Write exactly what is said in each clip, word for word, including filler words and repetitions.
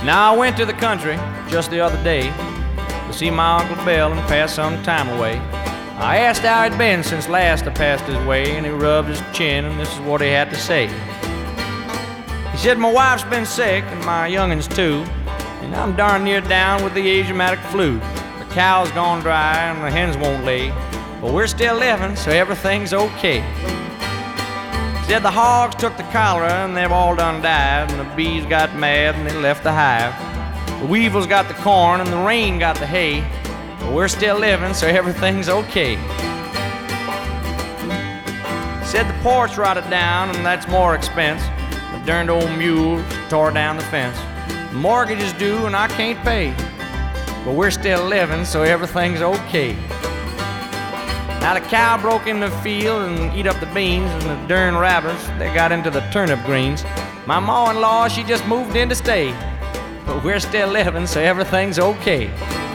Now I went to the country just the other day to see my Uncle Bill and pass some time away. I asked how he'd been since last I passed his way, and he rubbed his chin, and this is what he had to say. He said, "My wife's been sick, and my young'uns too, and I'm darn near down with the Asiatic flu. The cow's gone dry, and the hens won't lay, but we're still living, so everything's okay." He said the hogs took the cholera, and they've all done died, and the bees got mad, and they left the hive. The weevils got the corn, and the rain got the hay, but we're still living, so everything's okay. Said the porch rotted down, and that's more expense. The darned old mule tore down the fence. The mortgage is due, and I can't pay, but we're still living, so everything's okay. Now the cow broke in the field and eat up the beans, and the darn rabbits, they got into the turnip greens. My ma-in-law, she just moved in to stay, but we're still living, so everything's okay.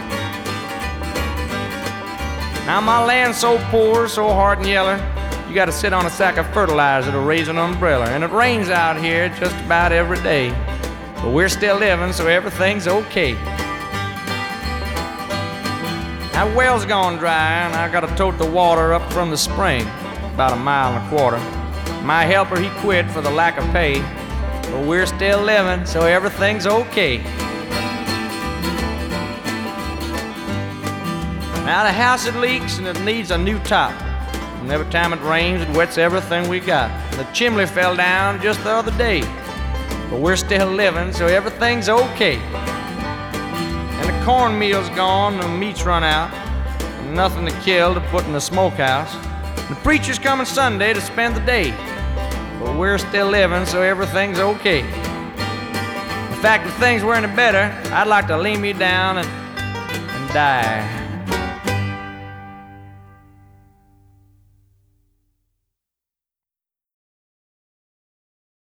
Now my land's so poor, so hard and yeller, you gotta sit on a sack of fertilizer to raise an umbrella. And it rains out here just about every day, but we're still living, so everything's okay. That well's gone dry, and I gotta tote the water up from the spring, about a mile and a quarter. My helper, he quit for the lack of pay, but we're still living, so everything's okay. Now the house, it leaks, and it needs a new top. And every time it rains, it wets everything we got. The chimney fell down just the other day, but we're still living, so everything's okay. And the cornmeal's gone, the meat's run out, and nothing to kill to put in the smokehouse. The preacher's coming Sunday to spend the day, but we're still living, so everything's okay. In fact, if things were any better, I'd like to lay me down and, and die.